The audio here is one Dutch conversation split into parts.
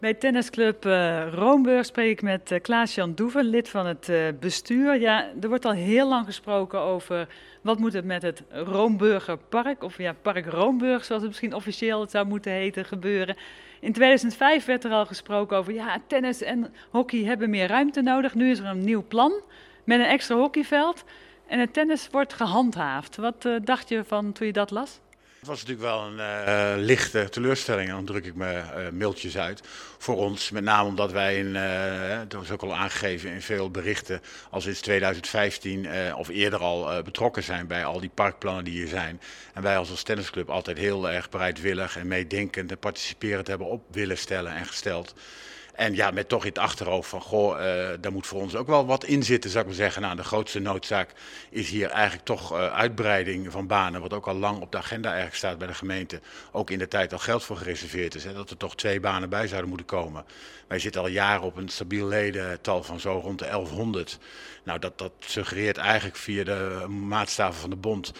Bij tennisclub Roomburg spreek ik met Klaas-Jan Doeven, lid van het bestuur. Ja, er wordt al heel lang gesproken over wat moet het met het Roomburger Park, of ja, Park Roomburg, zoals het misschien officieel het zou moeten heten, gebeuren. In 2005 werd er al gesproken over, ja, tennis en hockey hebben meer ruimte nodig. Nu is er een nieuw plan met een extra hockeyveld en het tennis wordt gehandhaafd. Wat dacht je van toen je dat las? Het was natuurlijk wel een lichte teleurstelling, en dan druk ik me mailtjes uit voor ons. Met name omdat wij, dat is ook al aangegeven in veel berichten, al sinds 2015 of eerder al betrokken zijn bij al die parkplannen die hier zijn. En wij als tennisclub altijd heel erg bereidwillig en meedenkend en participerend hebben op willen stellen en gesteld. En ja, met toch in het achterhoofd van, goh, daar moet voor ons ook wel wat in zitten, zou ik maar zeggen. Nou, de grootste noodzaak is hier eigenlijk toch uitbreiding van banen, wat ook al lang op de agenda eigenlijk staat bij de gemeente. Ook in de tijd al geld voor gereserveerd is, hè, dat er toch 2 banen bij zouden moeten komen. Wij zitten al jaren op een stabiel ledental van zo rond de 1100. Nou, dat suggereert eigenlijk via de maatstaven van de bond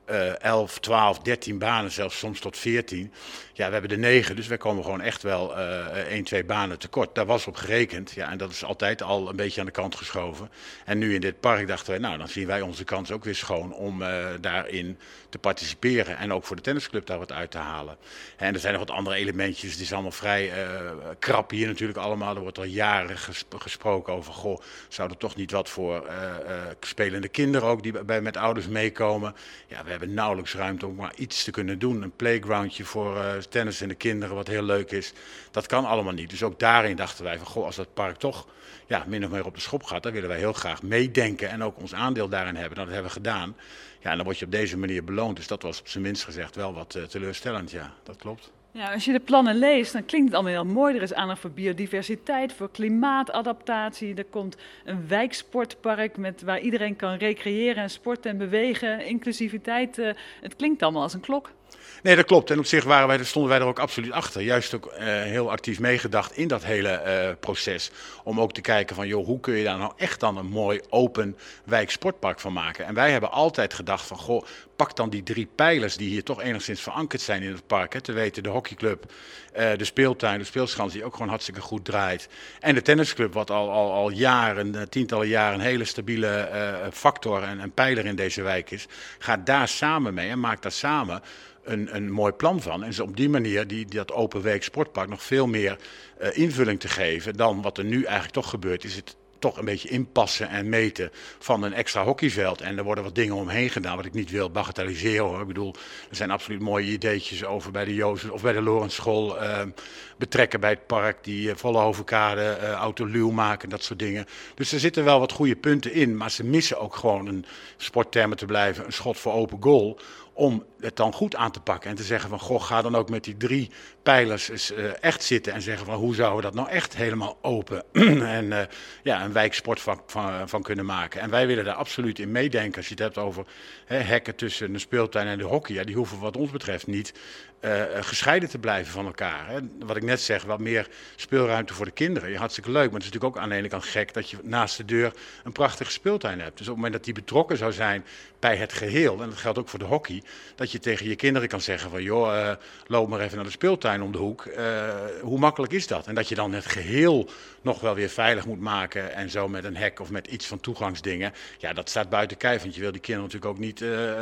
11, 12, 13 banen, zelfs soms tot 14. Ja, we hebben er 9, dus wij komen gewoon echt wel 1, 2 banen tekort. Daar was op gerekend, ja, en dat is altijd al een beetje aan de kant geschoven. En nu in dit park dachten wij, nou, dan zien wij onze kans ook weer schoon om daarin te participeren. En ook voor de tennisclub daar wat uit te halen. En er zijn nog wat andere elementjes, het is allemaal vrij krap hier natuurlijk allemaal. Er wordt al jaren gesproken over, goh, zou er toch niet wat voor spelende kinderen ook die met ouders meekomen. Ja, we hebben nauwelijks ruimte om maar iets te kunnen doen. Een playgroundje voor tennis en de kinderen, wat heel leuk is. Dat kan allemaal niet. Dus ook daarin dachten wij van, goh, als dat park toch min of meer op de schop gaat, dan willen wij heel graag meedenken en ook ons aandeel daarin hebben. Nou, dat hebben we gedaan. Ja, en dan word je op deze manier beloond. Dus dat was op zijn minst gezegd wel wat teleurstellend. Ja, dat klopt. Ja, als je de plannen leest, dan klinkt het allemaal heel mooi. Er is aandacht voor biodiversiteit, voor klimaatadaptatie. Er komt een wijksportpark waar iedereen kan recreëren en sporten en bewegen. Inclusiviteit, het klinkt allemaal als een klok. Nee, dat klopt. En op zich stonden wij er ook absoluut achter. Juist ook heel actief meegedacht in dat hele proces. Om ook te kijken van, joh, hoe kun je daar nou echt dan een mooi open wijksportpark van maken. En wij hebben altijd gedacht van, goh, pak dan die 3 pijlers die hier toch enigszins verankerd zijn in het park. Hè. Te weten de hockeyclub, de speeltuin, de speelschans die ook gewoon hartstikke goed draait. En de tennisclub, wat al jaren, tientallen jaren een hele stabiele factor en pijler in deze wijk is. Gaat daar samen mee en maakt daar samen een mooi plan van. En zo op die manier dat open week sportpark nog veel meer invulling te geven dan wat er nu eigenlijk toch gebeurt. Is het toch een beetje inpassen en meten van een extra hockeyveld. En er worden wat dingen omheen gedaan wat ik niet wil bagatelliseren, hoor. Ik bedoel, er zijn absoluut mooie ideetjes over bij de Jozef of bij de Lorentschool betrekken bij het park, die Vollenhovenkade, autoluw maken, dat soort dingen. Dus er zitten wel wat goede punten in, maar ze missen ook gewoon, een sporttermen te blijven, een schot voor open goal, om het dan goed aan te pakken en te zeggen van, goh, ga dan ook met die 3 pijlers eens echt zitten en zeggen van, hoe zouden we dat nou echt helemaal open en een wijksportvak van kunnen maken. En wij willen daar absoluut in meedenken. Als je het hebt over hekken tussen de speeltuin en de hockey, ja, die hoeven wat ons betreft niet gescheiden te blijven van elkaar. Hè. Wat ik net zeg, wat meer speelruimte voor de kinderen. Ja, hartstikke leuk, maar het is natuurlijk ook aan de ene kant gek dat je naast de deur een prachtige speeltuin hebt. Dus op het moment dat die betrokken zou zijn bij het geheel, en dat geldt ook voor de hockey, dat je tegen je kinderen kan zeggen van, joh, loop maar even naar de speeltuin om de hoek. Hoe makkelijk is dat? En dat je dan het geheel nog wel weer veilig moet maken en zo met een hek of met iets van toegangsdingen. Ja, dat staat buiten kijf, want je wil die kinderen natuurlijk ook niet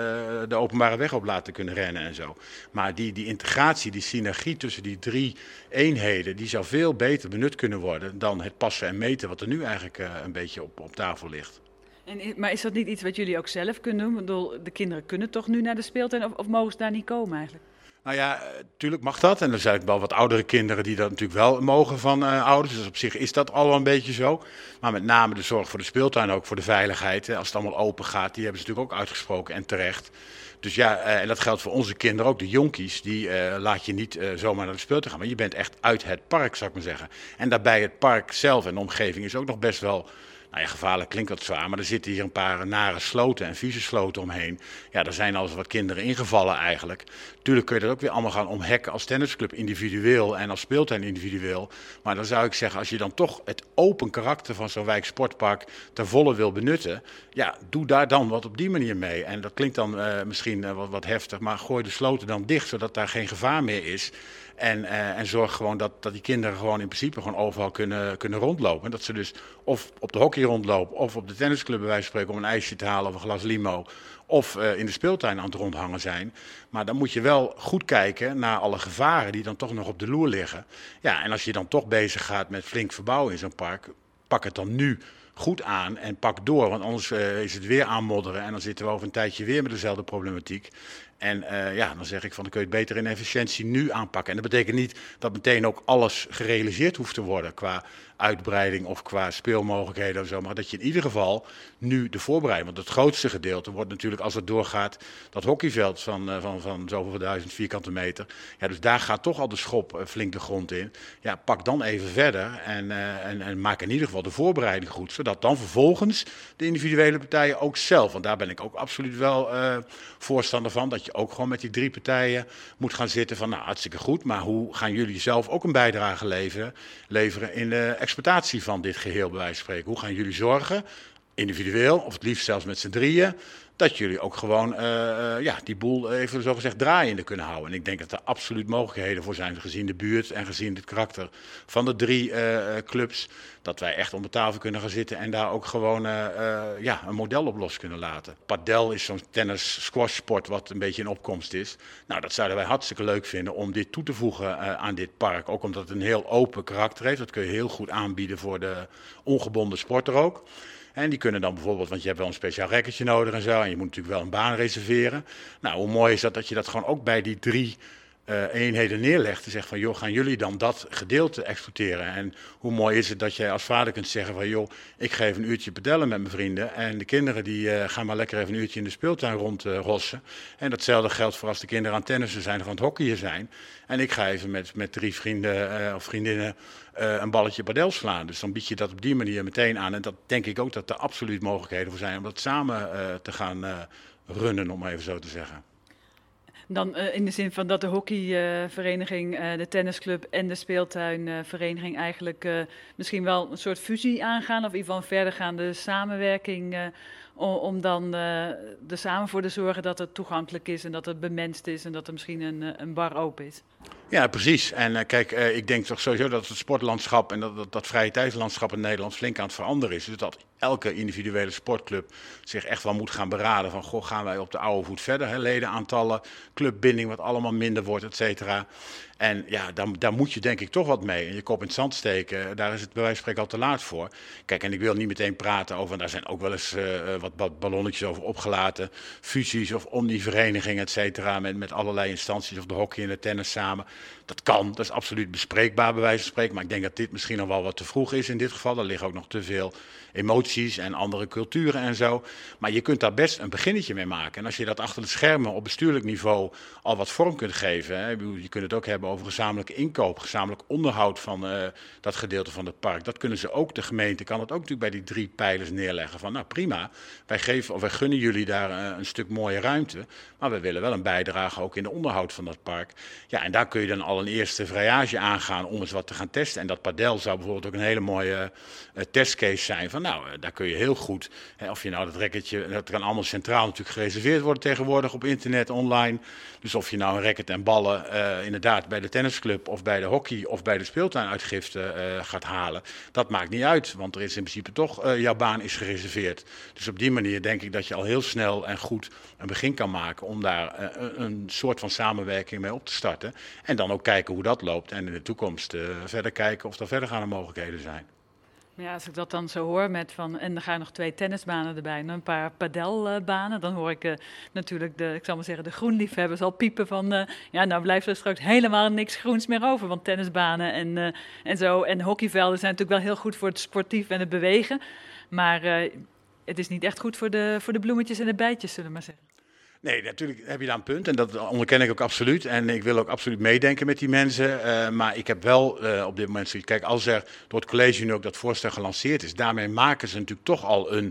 de openbare weg op laten kunnen rennen en zo. Maar die integratie, die synergie tussen die 3 eenheden, die zou veel beter benut kunnen worden dan het passen en meten wat er nu eigenlijk een beetje op tafel ligt. Maar is dat niet iets wat jullie ook zelf kunnen doen? Ik bedoel, de kinderen kunnen toch nu naar de speeltuin of mogen ze daar niet komen eigenlijk? Nou ja, natuurlijk mag dat. En er zijn wel wat oudere kinderen die dat natuurlijk wel mogen van ouders. Dus op zich is dat al een beetje zo. Maar met name de zorg voor de speeltuin, ook voor de veiligheid. Als het allemaal open gaat, die hebben ze natuurlijk ook uitgesproken en terecht. Dus ja, en dat geldt voor onze kinderen ook. De jonkies, die laat je niet zomaar naar de speeltuin gaan. Maar je bent echt uit het park, zou ik maar zeggen. En daarbij het park zelf en de omgeving is ook nog best wel, nou ja, gevaarlijk klinkt wat zwaar, maar er zitten hier een paar nare sloten en vieze sloten omheen. Ja, daar zijn al eens wat kinderen ingevallen eigenlijk. Tuurlijk kun je dat ook weer allemaal gaan omhekken als tennisclub individueel en als speeltuin individueel. Maar dan zou ik zeggen, als je dan toch het open karakter van zo'n wijksportpark ter volle wil benutten, ja, doe daar dan wat op die manier mee. En dat klinkt dan misschien wat heftig, maar gooi de sloten dan dicht, zodat daar geen gevaar meer is. En zorg gewoon dat die kinderen gewoon in principe gewoon overal kunnen rondlopen. En dat ze dus of op de hockey rondlopen of op de tennisclub bij wijze van spreken om een ijsje te halen of een glas limo. Of in de speeltuin aan het rondhangen zijn. Maar dan moet je wel goed kijken naar alle gevaren die dan toch nog op de loer liggen. Ja, en als je dan toch bezig gaat met flink verbouwen in zo'n park, pak het dan nu goed aan en pak door. Want anders is het weer aanmodderen en dan zitten we over een tijdje weer met dezelfde problematiek. En dan zeg ik van dan kun je het beter in efficiëntie nu aanpakken. En dat betekent niet dat meteen ook alles gerealiseerd hoeft te worden qua uitbreiding of qua speelmogelijkheden of zo. Maar dat je in ieder geval nu de voorbereiding, want het grootste gedeelte wordt natuurlijk als het doorgaat dat hockeyveld van zoveel duizend vierkante meter. Ja, dus daar gaat toch al de schop flink de grond in. Ja, pak dan even verder en maak in ieder geval de voorbereiding goed. Zodat dan vervolgens de individuele partijen ook zelf, want daar ben ik ook absoluut wel voorstander van, dat je ook gewoon met die 3 partijen moet gaan zitten van nou hartstikke goed, maar hoe gaan jullie zelf ook een bijdrage leveren in de exploitatie van dit geheel bij wijze van spreken? Hoe gaan jullie zorgen, individueel of het liefst zelfs met z'n drieën, dat jullie ook gewoon die boel even zogezegd draaiende kunnen houden. En ik denk dat er absoluut mogelijkheden voor zijn, gezien de buurt en gezien het karakter van de 3 clubs, dat wij echt om de tafel kunnen gaan zitten en daar ook gewoon een model op los kunnen laten. Padel is zo'n tennis-squash sport wat een beetje in opkomst is. Nou, dat zouden wij hartstikke leuk vinden om dit toe te voegen aan dit park. Ook omdat het een heel open karakter heeft. Dat kun je heel goed aanbieden voor de ongebonden sporter ook. En die kunnen dan bijvoorbeeld, want je hebt wel een speciaal racketje nodig en zo. En je moet natuurlijk wel een baan reserveren. Nou, hoe mooi is dat je dat gewoon ook bij die 3 eenheden neerlegt. En zegt van, joh, gaan jullie dan dat gedeelte exploiteren? En hoe mooi is het dat jij als vader kunt zeggen van, joh, ik ga even een uurtje padellen met mijn vrienden. En de kinderen die gaan maar lekker even een uurtje in de speeltuin rondrossen. En datzelfde geldt voor als de kinderen aan tennissen zijn of aan het hockeyen zijn. En ik ga even met 3 vrienden of vriendinnen een balletje padel slaan. Dus dan bied je dat op die manier meteen aan. En dat denk ik ook dat er absoluut mogelijkheden voor zijn om dat samen te gaan runnen, om even zo te zeggen. Dan in de zin van dat de hockeyvereniging, de tennisclub en de speeltuinvereniging eigenlijk misschien wel een soort fusie aangaan. Of in ieder geval een verdergaande samenwerking om dan er samen voor te zorgen dat het toegankelijk is en dat het bemenst is en dat er misschien een bar open is. Ja, precies. En kijk, ik denk toch sowieso dat het sportlandschap en dat vrije tijdslandschap in Nederland flink aan het veranderen is. Dus dat elke individuele sportclub zich echt wel moet gaan beraden van, goh, gaan wij op de oude voet verder? Hè? Ledenaantallen, clubbinding wat allemaal minder wordt, et cetera. En ja, daar moet je denk ik toch wat mee. En je kop in het zand steken, daar is het bij wijze van spreken al te laat voor. Kijk, en ik wil niet meteen praten over, en daar zijn ook wel eens wat ballonnetjes over opgelaten. Fusies of omniverenigingen, et cetera, met allerlei instanties of de hockey en de tennis samen. Dat kan, dat is absoluut bespreekbaar bij wijze van spreken. Maar ik denk dat dit misschien nog wel wat te vroeg is in dit geval. Er liggen ook nog te veel emoties en andere culturen en zo. Maar je kunt daar best een beginnetje mee maken. En als je dat achter de schermen op bestuurlijk niveau al wat vorm kunt geven. Hè, je kunt het ook hebben over gezamenlijke inkoop, gezamenlijk onderhoud van dat gedeelte van het park. Dat kunnen ze ook, de gemeente kan het ook natuurlijk bij die 3 pijlers neerleggen. Van nou prima, wij gunnen jullie daar een stuk mooie ruimte. Maar we willen wel een bijdrage ook in de onderhoud van dat park. Ja, en daar kun je dan al een eerste vrijage aangaan om eens wat te gaan testen. En dat padel zou bijvoorbeeld ook een hele mooie testcase zijn. Van nou, daar kun je heel goed, of je nou dat racketje, dat kan allemaal centraal natuurlijk gereserveerd worden tegenwoordig op internet, online. Dus of je nou een racket en ballen inderdaad bij de tennisclub of bij de hockey of bij de speeltuinuitgifte gaat halen, dat maakt niet uit. Want er is in principe toch, jouw baan is gereserveerd. Dus op die manier denk ik dat je al heel snel en goed een begin kan maken om daar een soort van samenwerking mee op te starten. En dan ook kijken hoe dat loopt en in de toekomst verder kijken of er verdergaande mogelijkheden zijn. Ja, als ik dat dan zo hoor en er gaan nog 2 tennisbanen erbij en een paar padelbanen, dan hoor ik natuurlijk ik zal maar zeggen, de groenliefhebbers al piepen van, nou blijft er straks helemaal niks groens meer over, want tennisbanen en zo en hockeyvelden zijn natuurlijk wel heel goed voor het sportief en het bewegen, maar het is niet echt goed voor de bloemetjes en de bijtjes, zullen we maar zeggen. Nee, natuurlijk heb je daar een punt en dat onderken ik ook absoluut. En ik wil ook absoluut meedenken met die mensen. Maar ik heb wel op dit moment zoiets. Kijk, als er door het college nu ook dat voorstel gelanceerd is, daarmee maken ze natuurlijk toch al een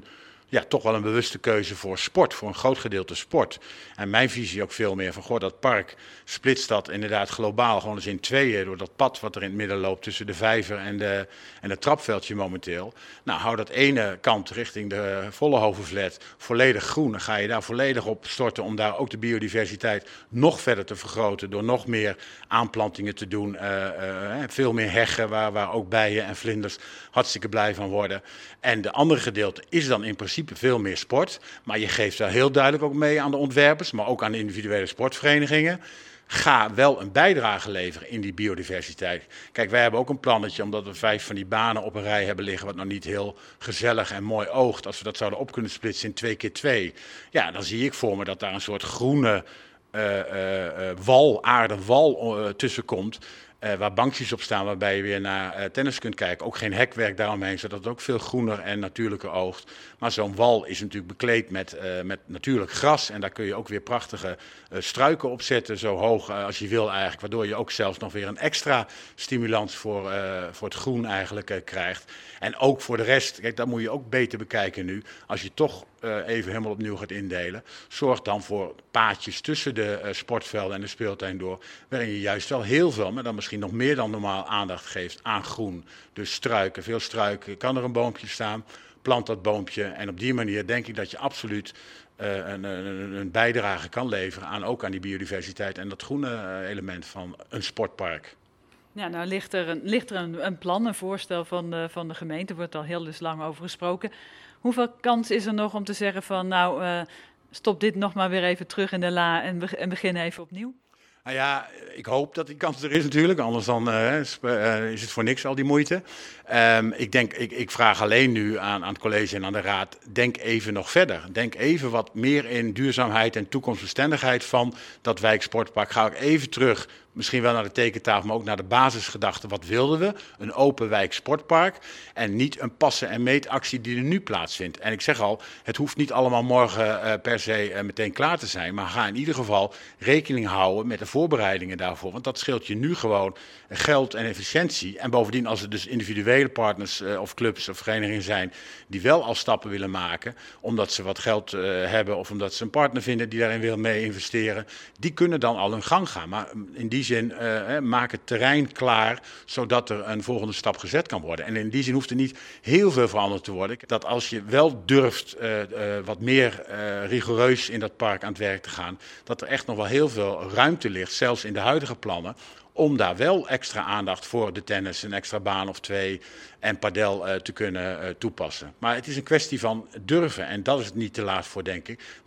ja, toch wel een bewuste keuze voor sport, voor een groot gedeelte sport. En mijn visie ook veel meer van, goh, dat park splitst dat inderdaad globaal gewoon eens in tweeën door dat pad wat er in het midden loopt tussen de vijver en het trapveldje momenteel. Nou, hou dat ene kant richting de Vollenhovenvlat volledig groen. Dan ga je daar volledig op storten om daar ook de biodiversiteit nog verder te vergroten door nog meer aanplantingen te doen. Veel meer heggen waar ook bijen en vlinders hartstikke blij van worden. En de andere gedeelte is dan in principe veel meer sport. Maar je geeft daar heel duidelijk ook mee aan de ontwerpers, maar ook aan de individuele sportverenigingen. Ga wel een bijdrage leveren in die biodiversiteit. Kijk, wij hebben ook een plannetje, omdat we 5 van die banen op een rij hebben liggen, wat nog niet heel gezellig en mooi oogt. Als we dat zouden op kunnen splitsen in 2x2, ja, dan zie ik voor me dat daar een soort groene aardenwal tussen komt. Waar bankjes op staan waarbij je weer naar tennis kunt kijken. Ook geen hekwerk daaromheen, zodat het ook veel groener en natuurlijker oogt. Maar zo'n wal is natuurlijk bekleed met natuurlijk gras. En daar kun je ook weer prachtige struiken op zetten, zo hoog als je wil eigenlijk. Waardoor je ook zelfs nog weer een extra stimulans voor het groen eigenlijk krijgt. En ook voor de rest, kijk, dat moet je ook beter bekijken nu. Als je toch even helemaal opnieuw gaat indelen. Zorg dan voor paadjes tussen de sportvelden en de speeltuin door. Waarin je juist wel heel veel, maar dan misschien nog meer dan normaal aandacht geeft aan groen. Dus struiken, veel struiken. Kan er een boompje staan? Plant dat boompje. En op die manier denk ik dat je absoluut een bijdrage kan leveren ook aan die biodiversiteit en dat groene element van een sportpark. Ja, nou ligt er een plan, een voorstel van de gemeente, er wordt al heel dus lang over gesproken. Hoeveel kans is er nog om te zeggen van nou, stop dit nog maar weer even terug in de la en begin even opnieuw? Nou ja, ik hoop dat die kans er is natuurlijk, anders dan is het voor niks al die moeite. Ik vraag alleen nu aan het college en aan de raad, denk even nog verder. Denk even wat meer in duurzaamheid en toekomstbestendigheid van dat wijksportpark. Ga ook even terug, misschien wel naar de tekentafel, maar ook naar de basisgedachte. Wat wilden we? Een open wijksportpark en niet een passen- en meetactie die er nu plaatsvindt. En ik zeg al, het hoeft niet allemaal morgen per se meteen klaar te zijn, maar ga in ieder geval rekening houden met de voorbereidingen daarvoor. Want dat scheelt je nu gewoon geld en efficiëntie. En bovendien, als er dus individuele partners of clubs of verenigingen zijn die wel al stappen willen maken, omdat ze wat geld hebben of omdat ze een partner vinden die daarin wil mee investeren, die kunnen dan al hun gang gaan. Maar in die zin maak het terrein klaar, zodat er een volgende stap gezet kan worden. En in die zin hoeft er niet heel veel veranderd te worden. Dat als je wel durft wat meer rigoureus in dat park aan het werk te gaan, dat er echt nog wel heel veel ruimte ligt, zelfs in de huidige plannen, om daar wel extra aandacht voor de tennis, een extra baan of 2 en padel te kunnen toepassen. Maar het is een kwestie van durven en dat is het niet te laat voor, denk ik.